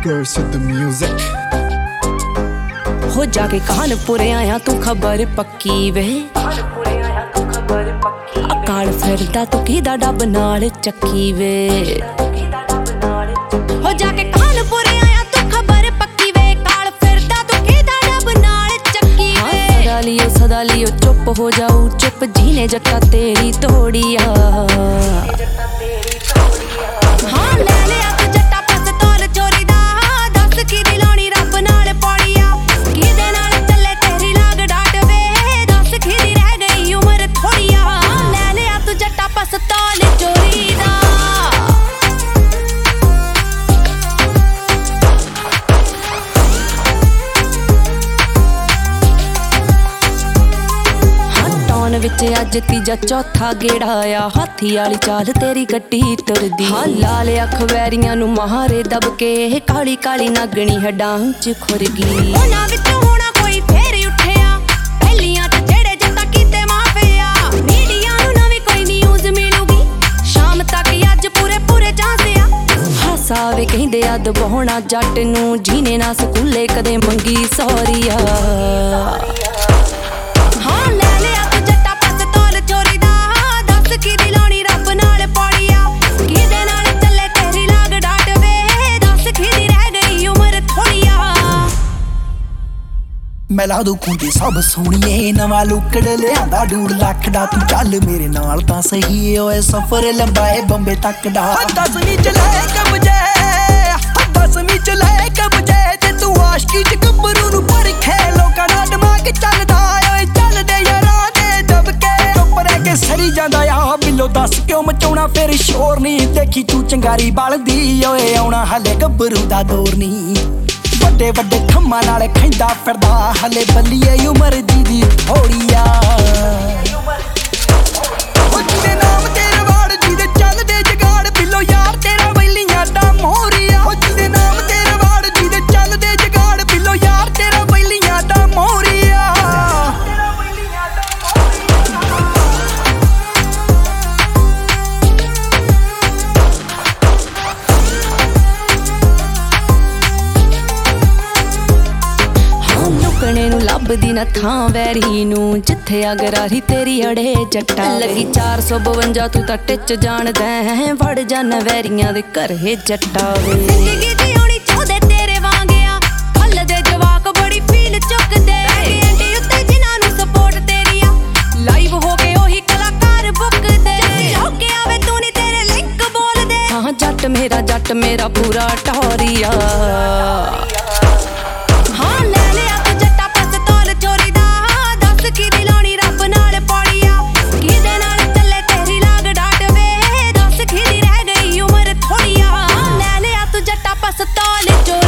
girls with the music। हो जाके कानपुर आया तू खबर पक्की वे, अकाल फिरदा तू किदा डब नाल चक्की वे। हो जाके कानपुर आया तू खबर पक्की वे, काल फिरदा तू किदा डब नाल चक्की वे। सदा लियो चुप हो जाऊ चुप जीने जट्टा तेरी तोड़िया। हाँ ले लिया तू जट्टा पिस्तौल चोरी दा, दस की दिलानी रब नाल पौड़िया। किदे नाल चले तेरी लाग डाट वे, दस की दी रह गई उम्र थोड़िया। ले लिया तू जट्टा पिस्तौल चोरी दा। विच अज तीजा चौथा गेड़ा आया, हाथी वाली चाल तेरी गड्डी तुरदी। हाँ लाल अख वैरियां नू मारे दब के, काली काली नागणी हड्डां च खुर गई। उन्हां विचों होना कोई फेर उठिया, पहलियां ते जेड़े जत्ता कीते माफिया। मीडिया नू नवी कोई न्यूज़ मिलूगी, शाम तक अज पूरे पूरे झांसिया। हासावे कहंदे अद बहोना जट नू, जीने ना स्कूले कदे मंगी सौरिया। हाँ ले लिया तू जट्टा पिस्तौल चोरी दा, दस की दिलानी रब नाल पौड़िया। किदे नाल चले तेरी लाग डाट वे, दस की दी रह गई उम्र थोड़िया। मैं ला दू खूंटी सब सोहणीए, नवां लुकड़ लिआंदा 2 लाख दा। तू चल मेरे नाल तां सही ओए, सफर लंबा है बंबे तक दा। 10वीं च ले कबजे, 10वीं च ले कबजे, ते तू आशकी च गब्बरू नू परखे। लोकां दा दिमाग चलदा ओए, चलदे यारां दे दबके। चुप रह के सरी जांदा आ बिल्लो, दस क्यों मचाउणा फिर शोर नी। देखी तू चंगारी बलदी ओए, आउणा हले गब्बरू दा दौर नी। ਵੱਡੇ ਵੱਡੇ ਖੰਮਾਂ ਨਾਲ ਖੈਂਦਾ ਫਿਰਦਾ, ਹਲੇ ਬੱਲੀਏ ਉਮਰ ਦੀ ਥੋੜੀਆ। ਜਿਹਦੇ ਨਾਮ ਤੇ ਰਵਾੜ, ਜਿਹਦੇ ਚੱਲਦੇ ਜਗਾੜ, ਬਿੱਲੋ ਯਾਰ ਤੇਰਾ ਵੈਲੀਆਂ ਦਾ ਮੋਹਰੀਆ। ਜਿਹਦੇ ਨਾਮ ਤੇ ਰਵਾੜ, ਜਿਹਦੇ ਚੱਲਦੇ ਜਗਾੜ, ਬਿੱਲੋ ਯਾਰ ਤੇਰਾ ਵੈਲੀਆਂ ਦਾ ਮੋਹਰੀਆ। ਲੱਭਦੀ ਨਾ ਥਾਂ ਵੈਰੀ ਨੂੰ, ਜਿੱਥੇ ਅਗਰਾਰੀ ਤੇਰੀ ਅੜੇ ਜੱਟਾ। ਲੱਗੀ 452 ਤੂੰ ਤਾਂ ਟਿੱਚ ਜਾਣਦਾ ਹੈ, ਵੜ ਜਾਣਾ ਵੈਰੀਆਂ ਦੇ ਘਰੇ ਜੱਟਾ ਵੇ। ਜ਼ਿੰਦਗੀ ਜਿਉਣੀ ਚਾਹਦੇ ਤੇਰੇ ਵਾਂਗਿਆ, ਫੁੱਲ ਦੇ ਜਵਾਕ ਬੜੀ ਫੀਲ ਚੁੱਕਦੇ। ਐਂਟੀ ਉੱਤੇ ਜਿਨ੍ਹਾਂ ਨੂੰ ਸਪੋਰਟ ਤੇਰੀ ਆ, ਲਾਈਵ ਹੋ ਕੇ ਉਹੀ ਕਲਾਕਾਰ ਬੁੱਕਦੇ। ਹੋ ਕੇ ਆਵੇ ਤੂੰ ਨੀ ਤੇਰੇ ਲਿੰਕ ਬੋਲਦੇ। ਹਾਂ ਜੱਟ ਮੇਰਾ ਪੂਰਾ ਟੌਰੀਆ। हाँ ले लिया तू जट्टा पिस्तौल चोरी दा, दस की दिलानी रब नाल पौड़िया। किदे नाल चले तेरी लाग डाट वे, दस की दी रह गई उम्र थोड़िया। ले लिया तू जट्टा पिस्तौल चोरी।